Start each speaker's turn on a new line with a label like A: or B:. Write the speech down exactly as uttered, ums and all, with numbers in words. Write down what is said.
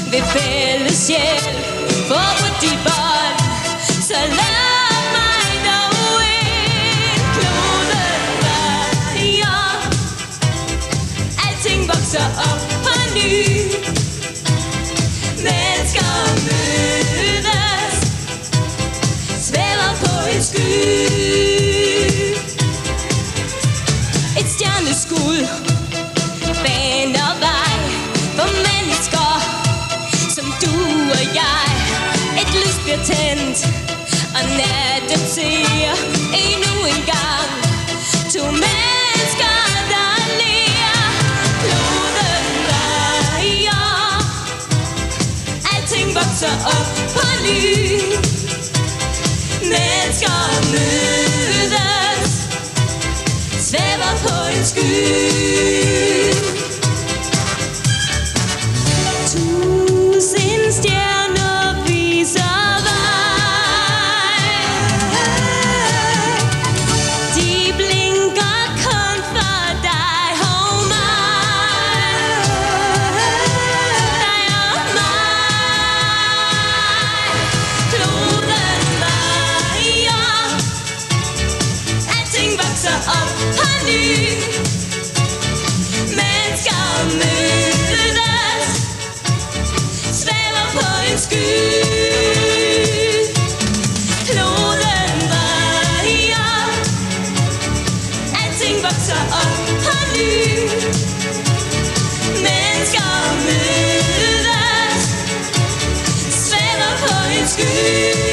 A: ved fælles hjælp. For på de bånd, så lad mig dog ind. Kloden drejer, alting vokser op på ny. Mennesker mødes, svæver på en sky. Et stjerneskud baner vej for mennesker som du og jeg. Et lys bliver tændt, og natten ser endnu en gang to mennesker, der ler. Kloden drejer, alting vokser op på ny. Mennesker mødes, svæver på en sky. Tusind stjerner viser vej. De blinker kun for dig og mig. Dig og mig. Kloden drejer, alting vokser op på ny. Mennesker mødes, svæver på en sky. Kloden drejer, alting vokser op på ny. Mennesker mødes, svæver på en sky.